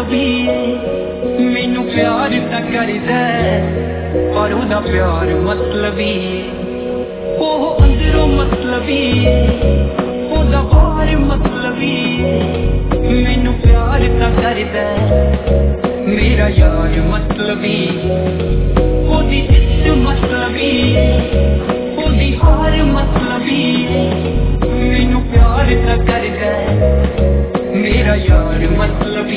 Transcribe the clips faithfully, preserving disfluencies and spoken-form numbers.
मतलबी मैनू प्यार ता करदा पर ओदा प्यार मतलबी ओह अंदरों मतलबी ओदा बाहर मतलबी मैनू प्यार ता करदा मेरा यार मतलबी ओदी जिद मतलबी ओदी हार मतलबी मैनू प्यार ता करदा मेरा यार मतलबी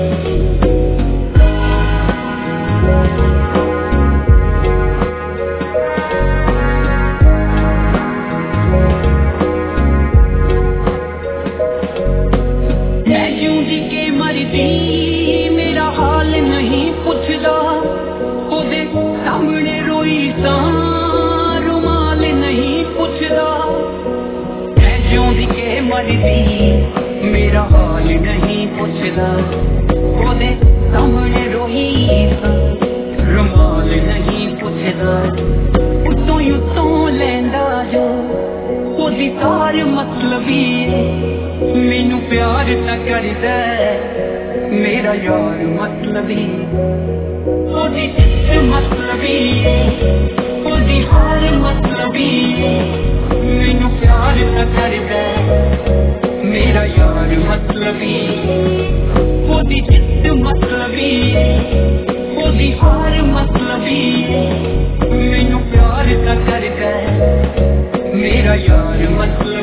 मेरा हाल नहीं पुछदा ओदे सामने रोई तां रुमाल नहीं पुछदा मैं जिउंदी के मरदी मेरा हाल नहीं पुछदा ओदे सामने रोई तां रुमाल नहीं पुछदा उतों ही उतों लैंदा जो ओदी तार मतलबी मैनू प्यार ता करदा मेरा यार मतलबी ओदी जिद मतलबी ओदी हार मतलबी मैनू प्यार ता करदा मेरा यार मतलबी ओदी जिद मतलबी ओदी हार मतलबी मैनू प्यार ता करदा मेरा यार मतलबी